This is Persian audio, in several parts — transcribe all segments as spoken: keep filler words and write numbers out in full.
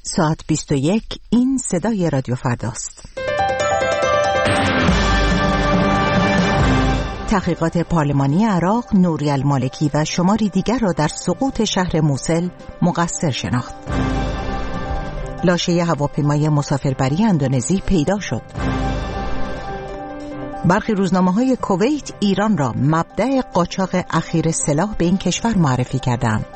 ساعت بیست و یک. این صدای رادیو فرداست. تحقیقات پارلمانی عراق نوری المالکی و شماری دیگر را در سقوط شهر موسل مقصر شناخت. لاشه هواپیمای مسافربری اندونزی پیدا شد. برخی روزنامه‌های کویت ایران را مبدأ قاچاق اخیر سلاح به این کشور معرفی کردند.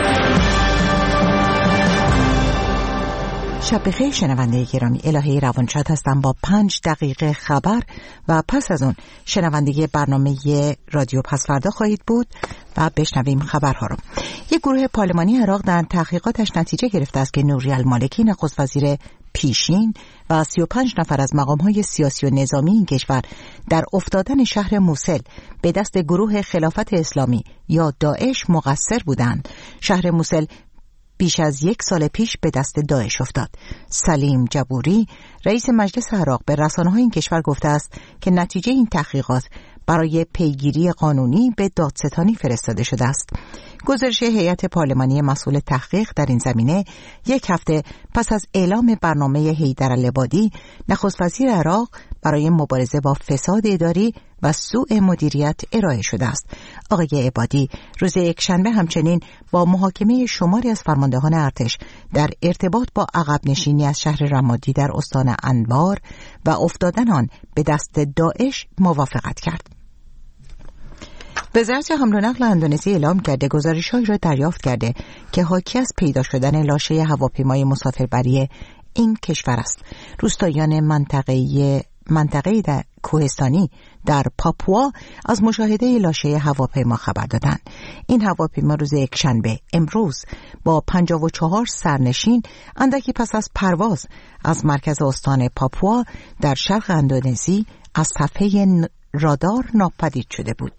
شب بخیر شنونده گرامی، الهه روانشاد هستم با پنج دقیقه خبر و پس از اون شنونده برنامه رادیو پس فردا خواهید بود و بشنویم خبرها رو. یک گروه پارلمانی عراق در تحقیقاتش نتیجه گرفته است که نوری المالکی نخست وزیر پیشین و سی و پنج نفر از مقام‌های سیاسی و نظامی این کشور در افتادن شهر موسل به دست گروه خلافت اسلامی یا داعش مقصر بودند. شهر موسل بیش از یک سال پیش به دست داعش افتاد. سلیم جبوری رئیس مجلس عراق به رسانه‌های این کشور گفته است که نتیجه این تحقیقات برای پیگیری قانونی به دادستانی فرستاده شده است. گزارش هیئت پارلمانی مسئول تحقیق در این زمینه یک هفته پس از اعلام برنامه حیدرالعبادی نخست وزیر عراق برای مبارزه با فساد اداری و سوء مدیریت ارائه شده است. آقای عبادی روز یکشنبه همچنین با محاکمه شماری از فرماندهان ارتش در ارتباط با عقب نشینی از شهر رمادی در استان انبار و افتادن آن به دست داعش موافقت کرد. وزارت حمل و نقل اندونزی اعلام کرده گزارش‌هایی را دریافت کرده که حاکی از پیدا شدن لاشه هواپیمای مسافربری این کشور است. روستاییان منطقه منطقه در کوهستانی در پاپوا از مشاهده لاشه هواپیما خبر دادند. این هواپیما روز یکشنبه امروز با پنجاه و چهار سرنشین اندکی پس از پرواز از مرکز استان پاپوا در شرق اندونزی از صفحه رادار ناپدید شده بود.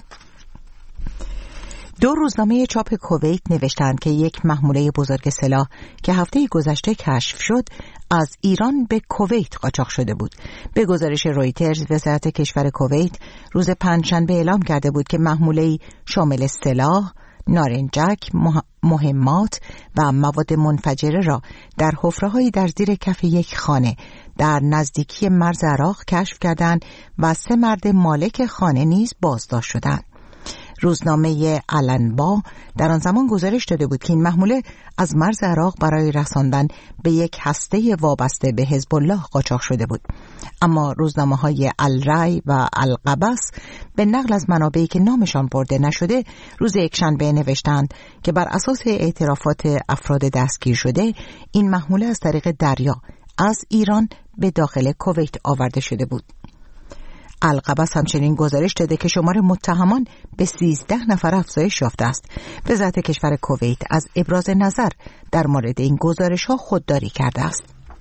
دو روزنامه چاپ کویت نوشتند که یک محموله بزرگ سلاح که هفته گذشته کشف شد از ایران به کویت قاچاق شده بود. به گزارش رویترز وزارت کشور کویت روز پنجشنبه اعلام کرده بود که محموله‌ای شامل سلاح، نارنجک، مهمات و مواد منفجره را در حفره‌هایی در زیر کف یک خانه در نزدیکی مرز عراق کشف کردند و سه مرد مالک خانه نیز بازداشت شدند. روزنامه الانبا در آن زمان گزارش داده بود که این محموله از مرز عراق برای رساندن به یک هسته وابسته به حزب الله قاچاق شده بود. اما روزنامه‌های الرای و القبس به نقل از منابعی که نامشان برده نشده روز یکشنبه نوشتند که بر اساس اعترافات افراد دستگیر شده این محموله از طریق دریا از ایران به داخل کویت آورده شده بود. القبس همچنین گزارش داده که شمار متهمان به سیزده نفر افزایش یافته است. وزارت کشور کویت از ابراز نظر در مورد این گزارش‌ها خودداری کرده است.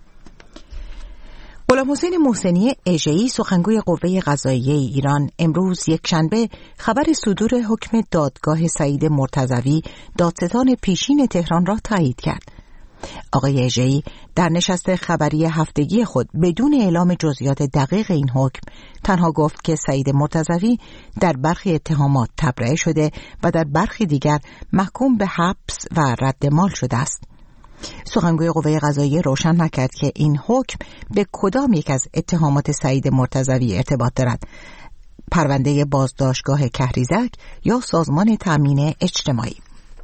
غلام حسین محسنی اژه‌ای سخنگوی قوه قضاییه ایران امروز یکشنبه خبر صدور حکم دادگاه سعید مرتضوی دادستان پیشین تهران را تایید کرد. آقای اژه‌ای در نشست خبری هفتگی خود بدون اعلام جزئیات دقیق این حکم تنها گفت که سعید مرتضوی در برخی اتهامات تبرئه شده و در برخی دیگر محکوم به حبس و رد مال شده است. سخنگوی قوه قضاییه روشن نکرد که این حکم به کدام یک از اتهامات سعید مرتضوی ارتباط دارد: پرونده بازداشتگاه کهریزک یا سازمان تامین اجتماعی.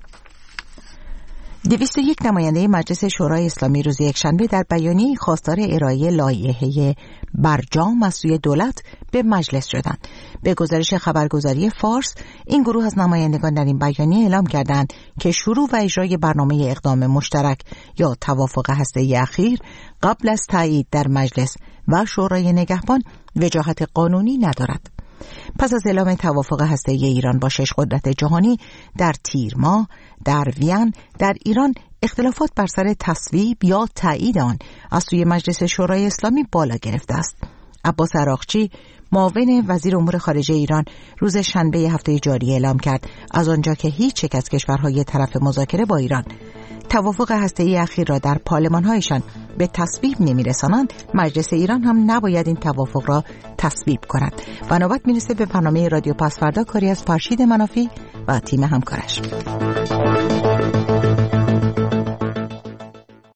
دویست و یک نماینده مجلس شورای اسلامی روز یکشنبه در بیانیه خواستار ارائه لایحه برجام از سوی دولت به مجلس شدند. به گزارش خبرگزاری فارس این گروه از نمایندگان در این بیانیه اعلام کردند که شروع و اجرای برنامه اقدام مشترک یا توافق هسته‌ای اخیر قبل از تایید در مجلس و شورای نگهبان وجاهت قانونی ندارد. پس از اعلام توافق هسته‌ای ایران با شش قدرت جهانی در تیر ماه در وین در ایران اختلافات بر سر تصویب یا تایید آن از سوی مجلس شورای اسلامی بالا گرفته است. عباس عراقچی معاون وزیر امور خارجه ایران روز شنبه هفته جاری اعلام کرد از آنجا که هیچ یک از کشورهای طرف مذاکره با ایران توافق هسته‌ای اخیر را در پارلمان‌هایشان به تصویب نمی‌رسانند، مجلس ایران هم نباید این توافق را تصویب کند. و نوبت می‌رسه به برنامه رادیو پس فردا، کاری از فرشید منافی و تیم همکارش.